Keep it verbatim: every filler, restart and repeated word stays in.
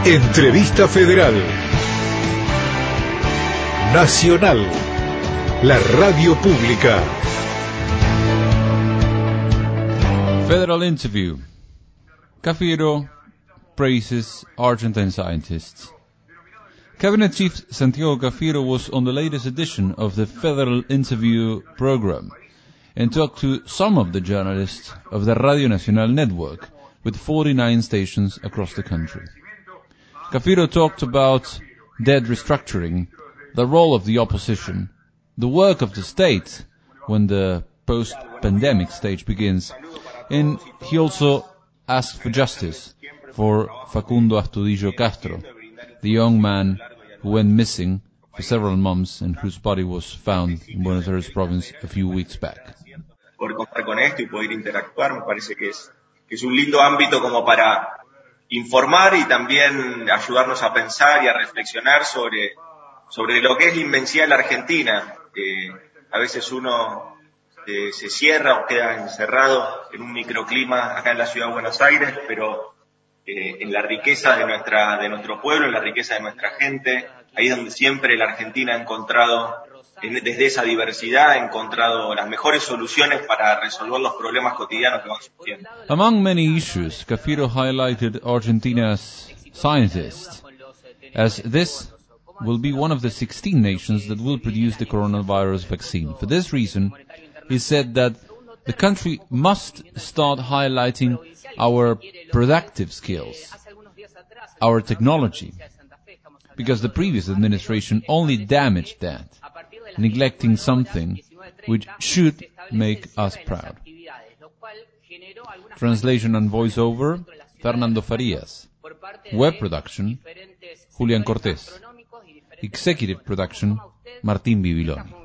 Entrevista Federal Nacional, la radio pública. Federal interview. Cafiero praises Argentine scientists. Cabinet Chief Santiago Cafiero was on the latest edition of the Federal Interview program and talked to some of the journalists of the Radio Nacional network with forty-nine stations across the country. Cafiero talked about debt restructuring, the role of the opposition, the work of the state when the post-pandemic stage begins, and he also asked for justice for Facundo Astudillo Castro, the young man who went missing for several months and whose body was found in Buenos Aires province a few weeks back. Poder contar con esto y poder interactuar, me parece que es, que es un lindo ámbito como para informar y también ayudarnos a pensar y a reflexionar sobre, sobre lo que es la inmensidad de la Argentina. Eh, a veces uno eh, se cierra o queda encerrado en un microclima acá en la ciudad de Buenos Aires, pero eh, en la riqueza de nuestra, de nuestro pueblo, en la riqueza de nuestra gente, ahí es donde siempre la Argentina ha encontrado, desde esa diversidad, ha encontrado las mejores soluciones para resolver los problemas cotidianos que van surgiendo. Among many issues, Cafiero highlighted Argentina's scientists, as this will be one of the sixteen nations that will produce the coronavirus vaccine. For this reason, he said that the country must start highlighting our productive skills, our technology, because the previous administration only damaged that, neglecting something which should make us proud. Translation and voiceover, Fernando Farias. Web production, Julián Cortés. Executive production, Martín Bibiloni.